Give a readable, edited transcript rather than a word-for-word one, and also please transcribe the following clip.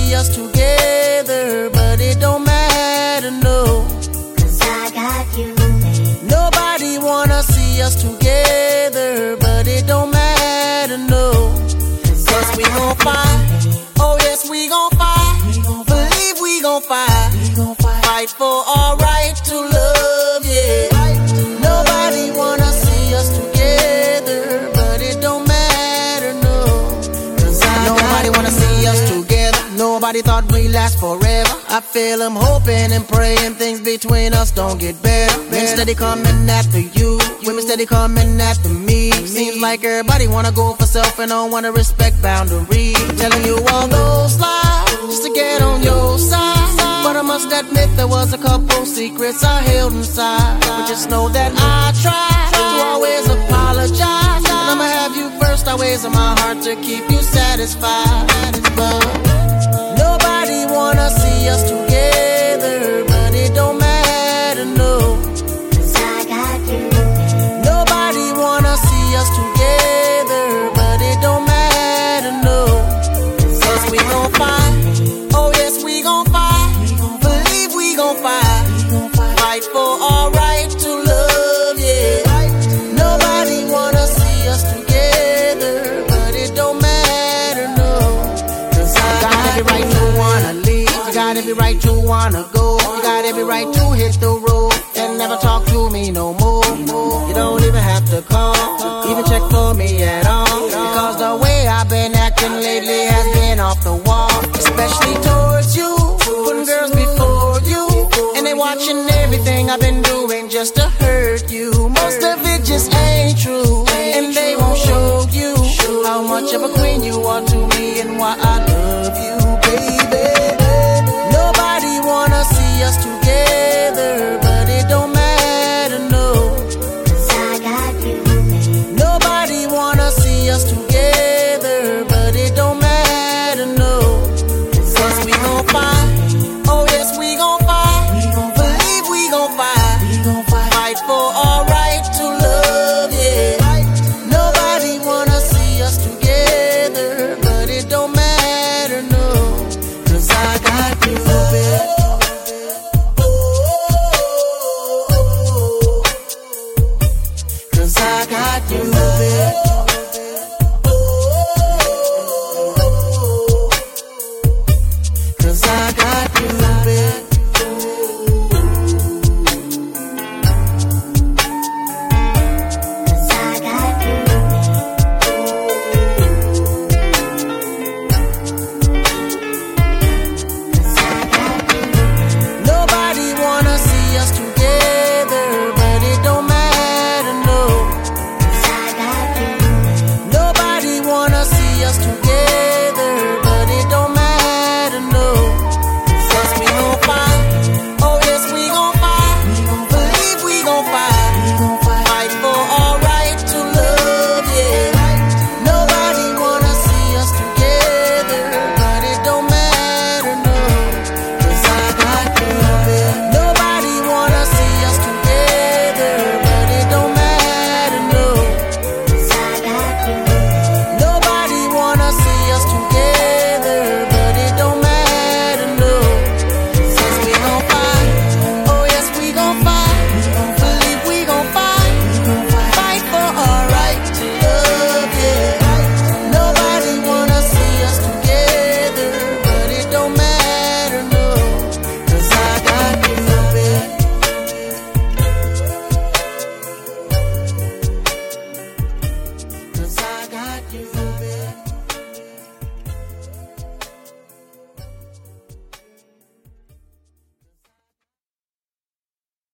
see us together, but it don't matter, no. Cause I got you, babe. Nobody wanna see us together, but it don't matter, no. Cause we gon' fight, oh yes we gon' fight. Believe we gon' fight, fight for our right to love, yeah. Nobody wanna see us together, but it don't matter, no. Cause nobody wanna see us together. Nobody thought we'd last forever. I feel I'm hoping and praying things between us don't get better. Men steady coming after you, women steady coming after me. Seems like everybody wanna go for self and don't wanna respect boundaries. Telling you all those lies just to get on your side. But I must admit there was a couple secrets I held inside. But just know that I try to always apologize. And I'ma have you first always in my heart to keep you satisfied. But nobody wanna see us together, but it don't matter, no. Cause I got you, babe. Nobody wanna see us together, but it don't matter, no. Cause we gon' fight, oh yes we gon' fight. Believe we gon' fight, fight for our right to love, yeah. Nobody wanna see us together, but it don't matter, no. Cause I got every right to wanna leave, you got every right to wanna go, you got every right to hit the road and never talk to me no more. You don't even have to call, even check for me at all, because the way I've been acting lately has been off the wall. Especially towards you, putting girls before you, and they watching everything I've been doing just to hurt you. Most of it just ain't true, and they won't show you how much of a queen you are to